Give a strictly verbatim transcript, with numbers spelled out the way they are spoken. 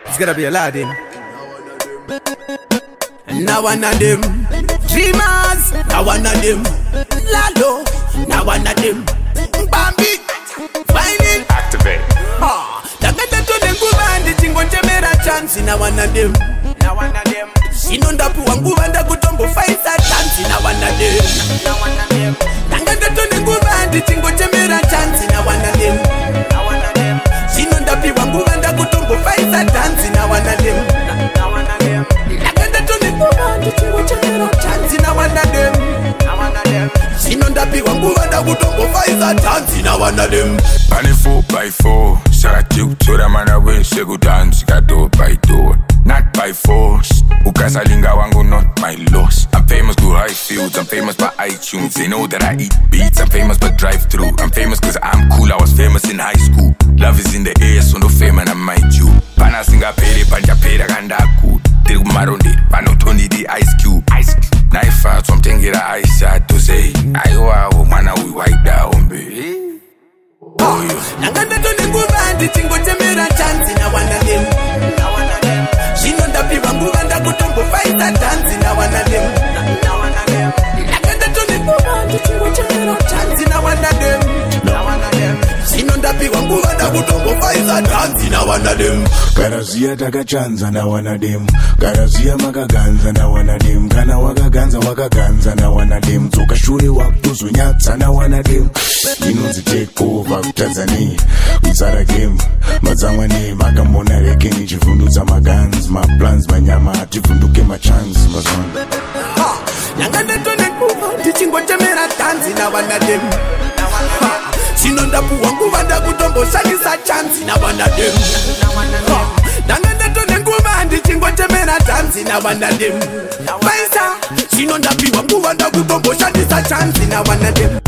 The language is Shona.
It's gonna be a lot in. Now one of them Dreamers, now one of them Lalo, now one of them Bambi, Finding Activate. Ah, Takata to the Gubandi Tingo Temera chance, now one of them. Now one of them Sinonda Puangubanda Kutombo Faisa chance, now one of them. Now one of them Takata to the Gubandi Tingo Temera chance, now one of them. Now one of them Sinonda Puangubanda Kutombo Faisa chance, now one of them. Now one of them Takata to the Gubandi Tingo Temera chance, now one of them. Now one of them Sinonda Puangubanda Kutombo Faisa chance, now one of them. Money four by four, shot you to the man away, say go dance, got door by door, not by force. Ukasalinga wangu not my loss. I'm famous to high fields, I'm famous by iTunes. They know that I eat beats, I'm famous by drive-through. I'm famous cause I'm cool, I was famous in high school. Love is in the air, so no fame and I might you. Pana singa pere, panja pere gandaku. Tiru maronde, pano Tony the Ice Cube. Ice Cube. Knife out, something get a ice shot to say. Aiwa, mana we white down, baby. Oh, yeah. Nanganda to the Gubandi Tingo Temera chance, now one of them. Now one of them Sinonda Puangubanda Kutombo Faisa chance, now one of them. Now one of them Nanganda to the Gubandi Tingo Temera chance, now one of them. Now one of them Sinonda Puangubanda Kutombo Faisa chance, now one of them. Karazia takachanza na wanadem, Karazia magaganza na wanadem, Kana wagaganza wagaganza na wanadem, Zoka shuri waktuzu nyatsa na wanadem. Inonzi take over Tanzania, Uzara game, Mazamwane, Magamona rekeni, Chifundu za magans, my plans, my nyama, Chifunduke my chance, Mazwan. Nanganda to the Gubandi Tingo Temera chance, now one of them. Sinonda Puangubanda Kutombo Faisa chance, now one of them. Nanganda to the Gubandi Tingo Temera chance, now one of them. Faisa, Sinonda Puangubanda Kutombo Faisa chance, now one of them.